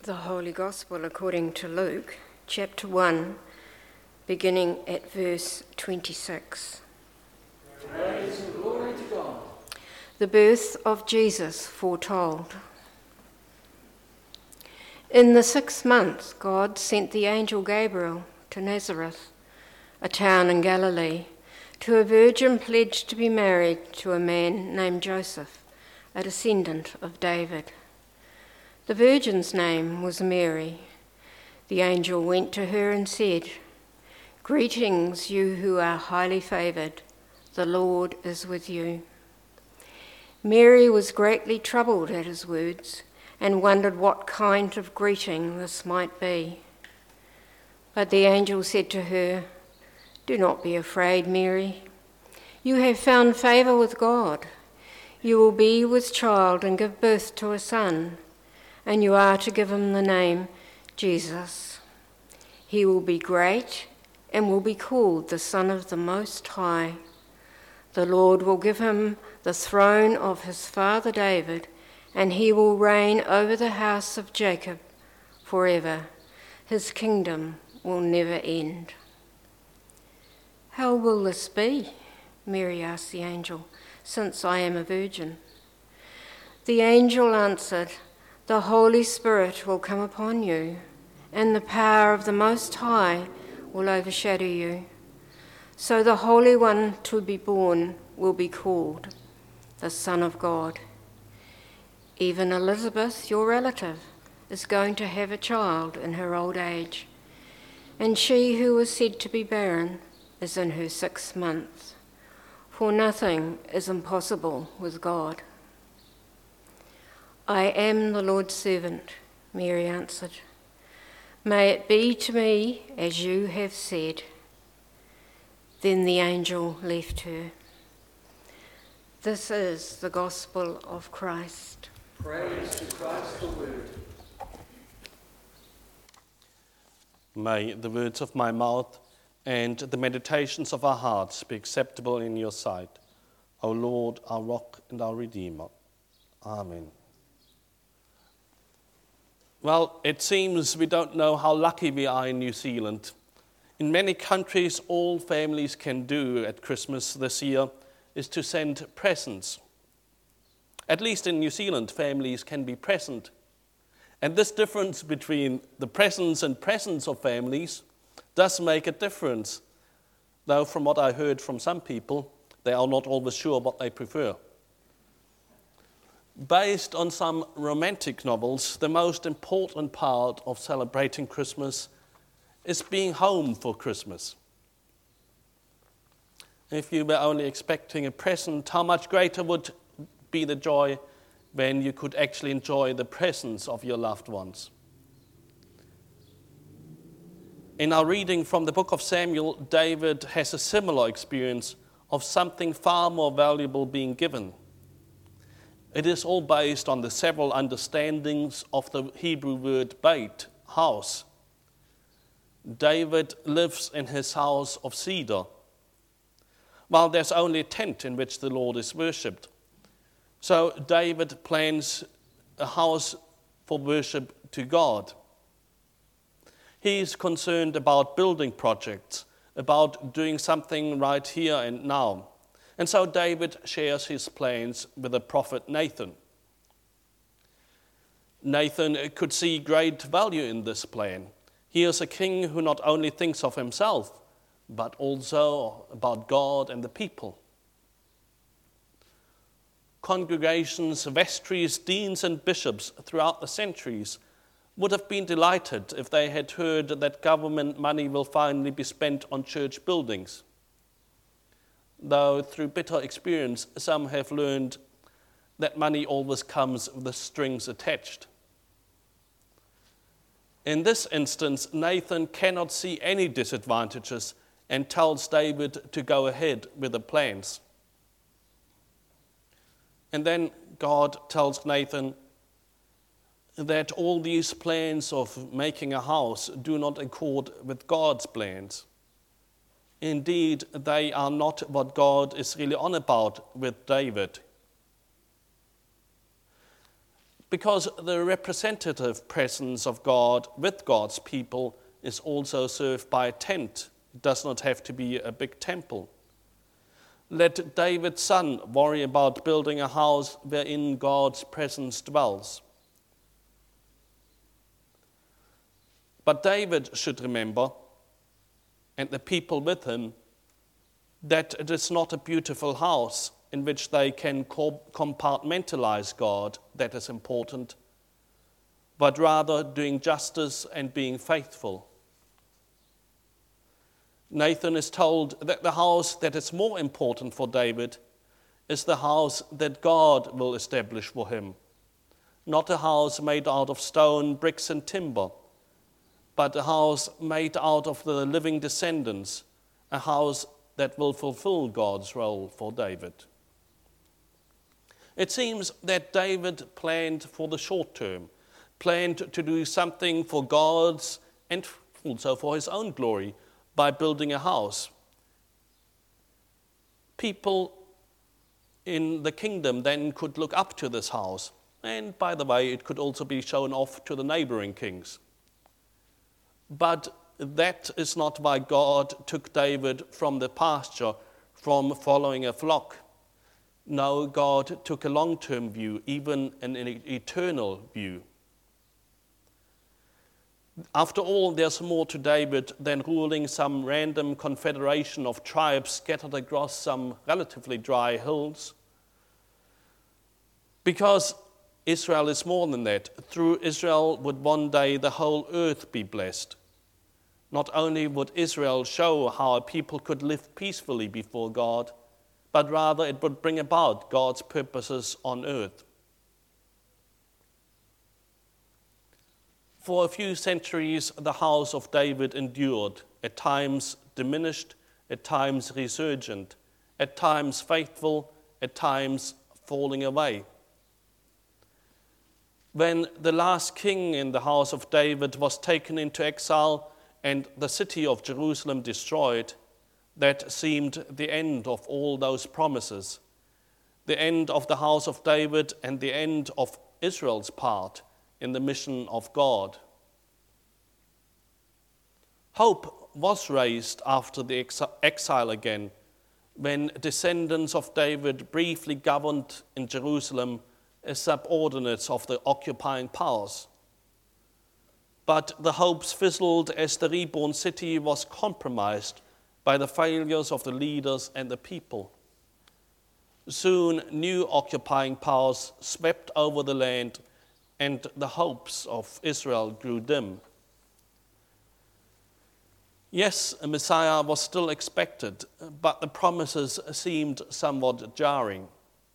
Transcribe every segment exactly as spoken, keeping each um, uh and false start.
The Holy Gospel according to Luke, chapter one, beginning at verse twenty-six. Praise and glory to God. The birth of Jesus foretold. In the sixth month, God sent the angel Gabriel to Nazareth, a town in Galilee, to a virgin pledged to be married to a man named Joseph, a descendant of David. The virgin's name was Mary. The angel went to her and said, "Greetings, you who are highly favoured. The Lord is with you." Mary was greatly troubled at his words and wondered what kind of greeting this might be. But the angel said to her, "Do not be afraid, Mary. You have found favour with God. You will be with child and give birth to a son, and you are to give him the name Jesus. He will be great and will be called the Son of the Most High. The Lord will give him the throne of his father David, and he will reign over the house of Jacob forever. His kingdom will never end." "How will this be?" Mary asked the angel, "since I am a virgin?" The angel answered, "The Holy Spirit will come upon you, and the power of the Most High will overshadow you. So the Holy One to be born will be called the Son of God. Even Elizabeth, your relative, is going to have a child in her old age, and she who was said to be barren is in her sixth month, for nothing is impossible with God." "I am the Lord's servant," Mary answered. "May it be to me as you have said." Then the angel left her. This is the gospel of Christ. Praise to Christ the Word. May the words of my mouth and the meditations of our hearts be acceptable in your sight, O Lord, our rock and our Redeemer. Amen. Well, it seems we don't know how lucky we are in New Zealand. In many countries, all families can do at Christmas this year is to send presents. At least in New Zealand, families can be present. And this difference between the presents and presents of families does make a difference, though from what I heard from some people, they are not always sure what they prefer. Based on some romantic novels, the most important part of celebrating Christmas is being home for Christmas. If you were only expecting a present, how much greater would be the joy when you could actually enjoy the presence of your loved ones. In our reading from the book of Samuel, David has a similar experience of something far more valuable being given. It is all based on the several understandings of the Hebrew word beit, house. David lives in his house of cedar, while there's only a tent in which the Lord is worshipped. So David plans a house for worship to God. He is concerned about building projects, about doing something right here and now. And so David shares his plans with the prophet Nathan. Nathan could see great value in this plan. He is a king who not only thinks of himself, but also about God and the people. Congregations, vestries, deans and bishops throughout the centuries would have been delighted if they had heard that government money will finally be spent on church buildings. Though through bitter experience, some have learned that money always comes with the strings attached. In this instance, Nathan cannot see any disadvantages and tells David to go ahead with the plans. And then God tells Nathan that all these plans of making a house do not accord with God's plans. Indeed, they are not what God is really on about with David. because the representative presence of God with God's people is also served by a tent. It does not have to be a big temple. Let David's son worry about building a house wherein God's presence dwells. But David should remember, and the people with him, that it is not a beautiful house in which they can compartmentalize God that is important, but rather doing justice and being faithful. Nathan is told that the house that is more important for David is the house that God will establish for him. Not a house made out of stone, bricks, and timber, but a house made out of the living descendants, a house that will fulfill God's role for David. It seems that David planned for the short term, planned to do something for God's and also for his own glory by building a house. People in the kingdom then could look up to this house, and by the way, it could also be shown off to the neighboring kings. But that is not why God took David from the pasture, from following a flock. No, God took a long-term view, even an eternal view. After all, there's more to David than ruling some random confederation of tribes scattered across some relatively dry hills. Because Israel is more than that. Through Israel would one day the whole earth be blessed. Not only would Israel show how a people could live peacefully before God, but rather it would bring about God's purposes on earth. For a few centuries, the house of David endured, at times diminished, at times resurgent, at times faithful, at times falling away. When the last king in the house of David was taken into exile and the city of Jerusalem destroyed, that seemed the end of all those promises, the end of the house of David and the end of Israel's part in the mission of God. Hope was raised after the exile again, when descendants of David briefly governed in Jerusalem as subordinates of the occupying powers. But the hopes fizzled as the reborn city was compromised by the failures of the leaders and the people. Soon, new occupying powers swept over the land, and the hopes of Israel grew dim. Yes, a Messiah was still expected, but the promises seemed somewhat jarring.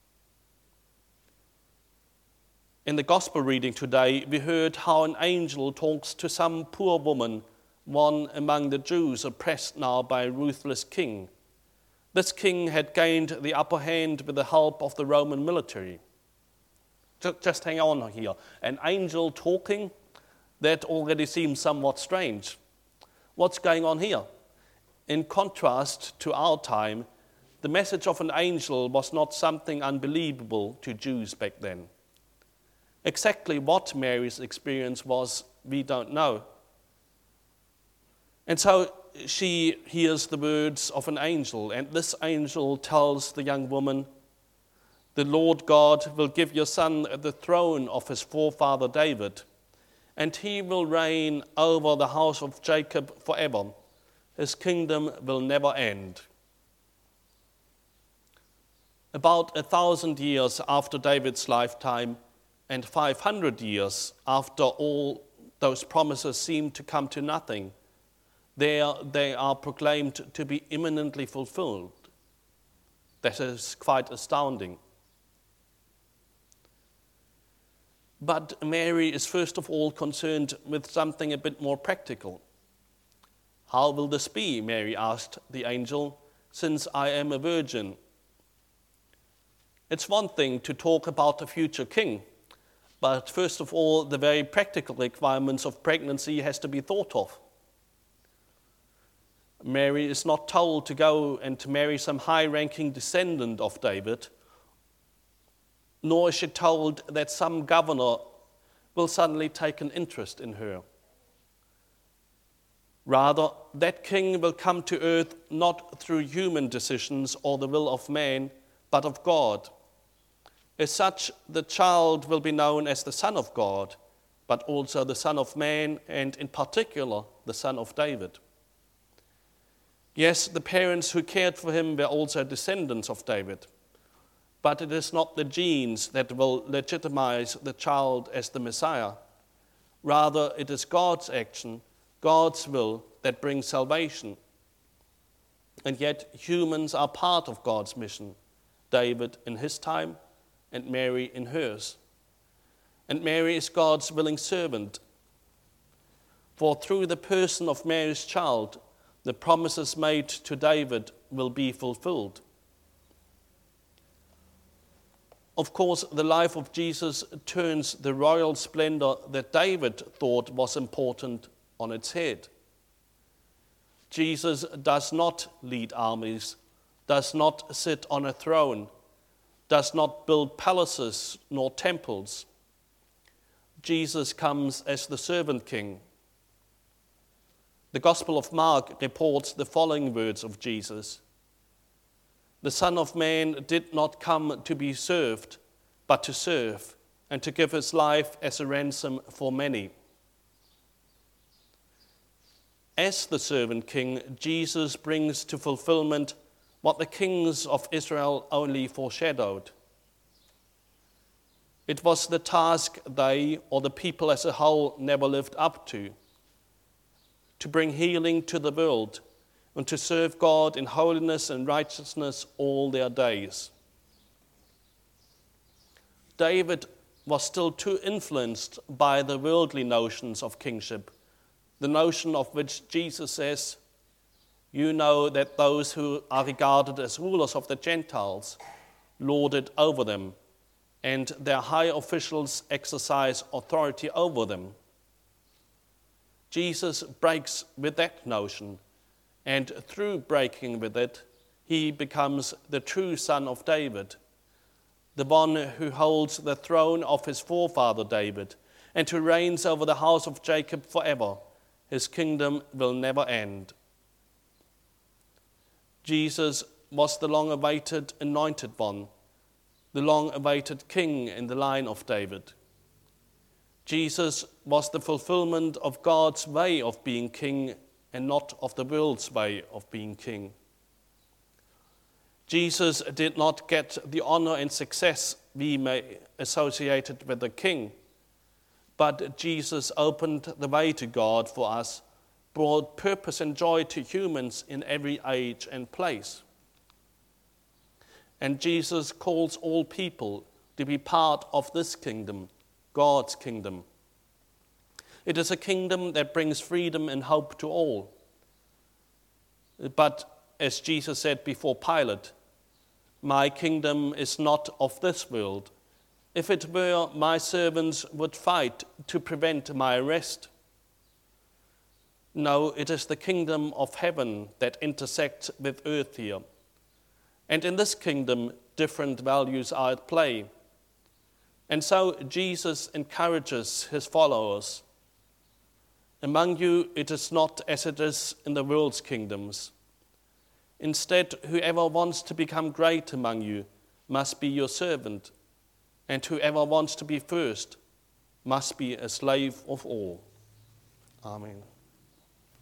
In the gospel reading today, we heard how an angel talks to some poor woman, one among the Jews oppressed now by a ruthless king. This king had gained the upper hand with the help of the Roman military. Just hang on here. An angel talking? That already seems somewhat strange. What's going on here? In contrast to our time, the message of an angel was not something unbelievable to Jews back then. Exactly what Mary's experience was, we don't know. And so she hears the words of an angel, and this angel tells the young woman, "The Lord God will give your son the throne of his forefather David, and he will reign over the house of Jacob forever. His kingdom will never end." About a thousand years after David's lifetime, and five hundred years after all those promises seemed to come to nothing, there they are proclaimed to be imminently fulfilled. That is quite astounding. But Mary is first of all concerned with something a bit more practical. "How will this be?" Mary asked the angel, "since I am a virgin?" It's one thing to talk about a future king, but first of all, the very practical requirements of pregnancy has to be thought of. Mary is not told to go and to marry some high-ranking descendant of David, nor is she told that some governor will suddenly take an interest in her. Rather, that king will come to earth not through human decisions or the will of man, but of God. As such, the child will be known as the Son of God, but also the Son of Man, and in particular, the Son of David. Yes, the parents who cared for him were also descendants of David, but it is not the genes that will legitimize the child as the Messiah. Rather, it is God's action, God's will, that brings salvation. And yet, humans are part of God's mission, David in his time, and Mary in hers. And Mary is God's willing servant. For through the person of Mary's child, the promises made to David will be fulfilled. Of course, the life of Jesus turns the royal splendor that David thought was important on its head. Jesus does not lead armies, does not sit on a throne, does not build palaces nor temples. Jesus comes as the servant king. The Gospel of Mark reports the following words of Jesus. The Son of Man did not come to be served, but to serve, and to give his life as a ransom for many. As the servant king, Jesus brings to fulfillment what the kings of Israel only foreshadowed. It was the task they, or the people as a whole, never lived up to, to bring healing to the world and to serve God in holiness and righteousness all their days. David was still too influenced by the worldly notions of kingship, the notion of which Jesus says, "You know that those who are regarded as rulers of the Gentiles lord it over them, and their high officials exercise authority over them." Jesus breaks with that notion, and through breaking with it, he becomes the true son of David, the one who holds the throne of his forefather David, and who reigns over the house of Jacob forever. His kingdom will never end. Jesus was the long-awaited anointed one, the long-awaited king in the line of David. Jesus was the fulfillment of God's way of being king and not of the world's way of being king. Jesus did not get the honor and success we may associate it with the king, but Jesus opened the way to God for us, brought purpose and joy to humans in every age and place. And Jesus calls all people to be part of this kingdom, God's kingdom. It is a kingdom that brings freedom and hope to all. But as Jesus said before Pilate, "My kingdom is not of this world. If it were, my servants would fight to prevent my arrest." No, it is the kingdom of heaven that intersects with earth here. And in this kingdom, different values are at play. And so Jesus encourages his followers. Among you, it is not as it is in the world's kingdoms. Instead, whoever wants to become great among you must be your servant, and whoever wants to be first must be a slave of all. Amen.